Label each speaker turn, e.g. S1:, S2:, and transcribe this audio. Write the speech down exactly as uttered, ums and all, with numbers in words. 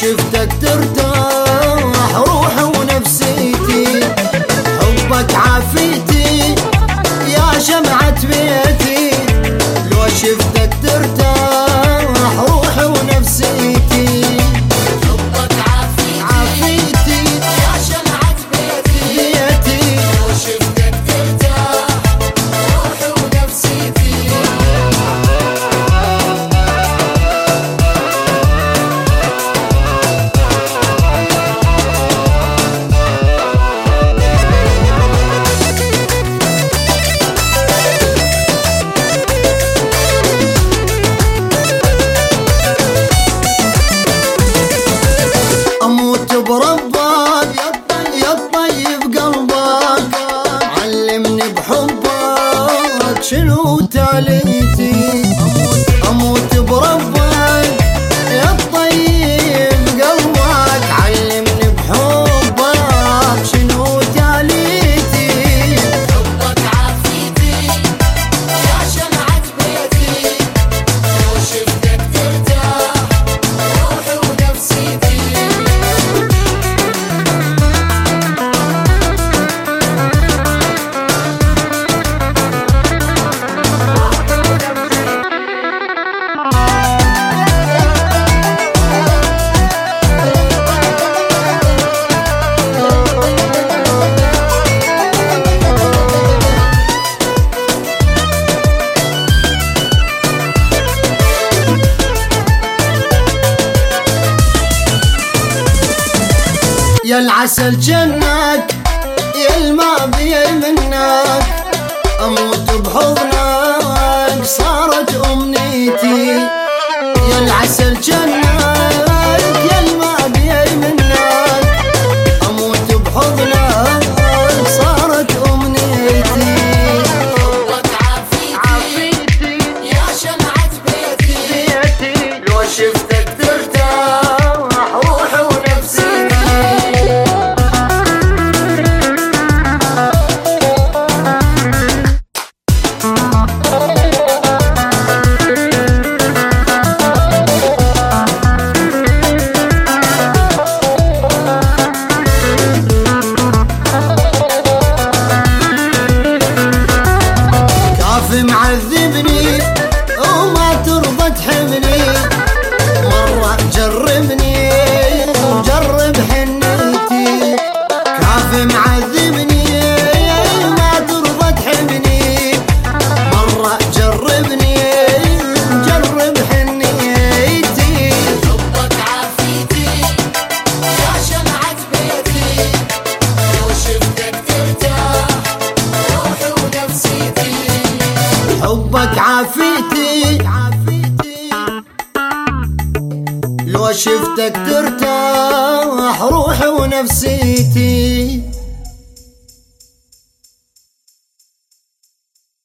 S1: شفتك ترتاح روحي ونفسيتي، حبك عافيتي يا شمعة بيتي، لو شفتك ترتاح روحي ونفسيتي،
S2: حبك عافيتي يا شمعة بيتي،
S1: بيتي
S2: لو شفتك ترتاح روحي ونفسيتي.
S1: أموت بربك يا الطيب قلبك، علمني بحبك شنو تاليتي، أموت بربك يا الطيب قلبك، علمني بحبك شنو تاليتي،
S2: حبك عافيتي يا شمعة بيتي، لو شفتك ترتاح روحي ونفسيتي.
S1: يا العسل جنك يا الماء بي منك، أموت بحضنك صارت أمنيتي، يا العسل جنك يا الماء بي منك، أموت بحضنك صارت أمنيتي،
S2: حبك عافيتي يا شمعة بيتي،
S1: بيتي لو شفتك ترتاح روحي ونفسيتي. معذبني وما ترضى تحبني، مرة جربني وجرب حنيتي، كافي معذبني ما ترضى تحبني، مرة جربني وجرب حنيتي،
S2: حبك عافيتي يا شمعة بيتي، لو شفتك ترتاح روحي ونفسيتي.
S1: حبك عافيتي لو شفتك ترتاح روحي ونفسيتي.